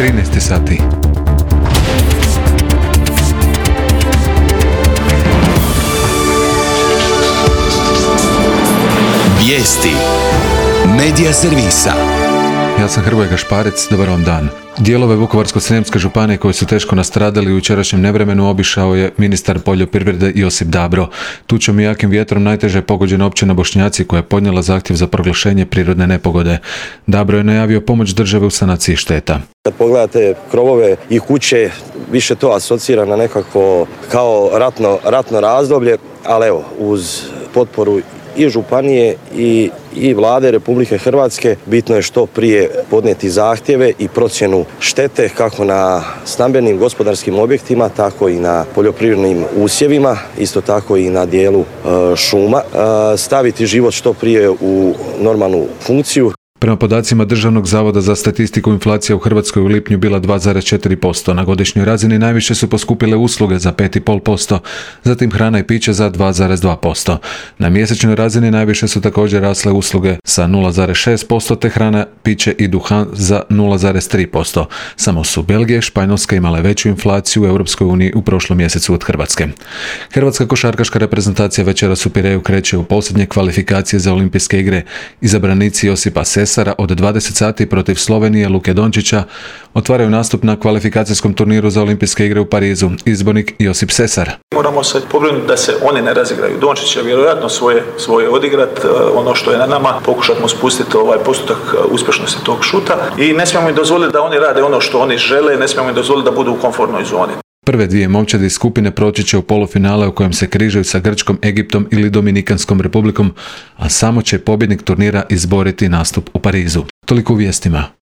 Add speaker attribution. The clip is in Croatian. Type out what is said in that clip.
Speaker 1: 13 sati.
Speaker 2: Vijesti Medija servisa.
Speaker 1: Ja sam Hrvoje Gašparec, dobar vam dan. Dijelove Vukovarsko-srijemske županije koji su teško nastradali u jučerašnjem nevremenu obišao je ministar poljoprivrede Josip Dabro. Tučom i jakim vjetrom najteže je pogođena općina Bošnjaci koja je podnijela zahtjev za proglašenje prirodne nepogode. Dabro je najavio pomoć države u sanaciji šteta.
Speaker 3: Kad pogledate krovove i kuće, više to asocira na nekako kao ratno razdoblje, ali evo, uz potporu i županije i vlade Republike Hrvatske bitno je što prije podnijeti zahtjeve i procjenu štete kako na stambenim gospodarskim objektima, tako i na poljoprivrednim usjevima, isto tako i na dijelu šuma, staviti život što prije u normalnu funkciju.
Speaker 1: Prema podacima Državnog zavoda za statistiku, inflacija u Hrvatskoj u lipnju bila 2,4%. Na godišnjoj razini najviše su poskupile usluge za 5,5%, zatim hrana i piće za 2,2%. Na mjesečnoj razini najviše su također rasle usluge sa 0,6%, te hrana, piće i duhan za 0,3%. Samo su Belgija i Španjolska imale veću inflaciju u Europskoj uniji u prošlom mjesecu od Hrvatske. Hrvatska košarkaška reprezentacija večeras u Pireju kreće u posljednje kvalifikacije za olimpijske igre. Izabranici Josipa Sesara od 20 sati protiv Slovenije Luke Dončića otvaraju nastup na kvalifikacijskom turniru za olimpijske igre u Parizu. Izbornik Josip Sesar.
Speaker 4: Moramo se pobrinuti da se oni ne razigraju. Dončić će vjerojatno svoje odigrat, ono što je na nama, pokušati spustiti ovaj postotak uspješnosti tog šuta i ne smijemo im dozvoliti da oni rade ono što oni žele, ne smijemo im dozvoliti da budu u komfortnoj zoni.
Speaker 1: Prve dvije momčadi iz skupine proći će u polufinale u kojem se križaju sa Grčkom, Egiptom ili Dominikanskom republikom, a samo će pobjednik turnira izboriti nastup u Parizu. Toliko u vijestima.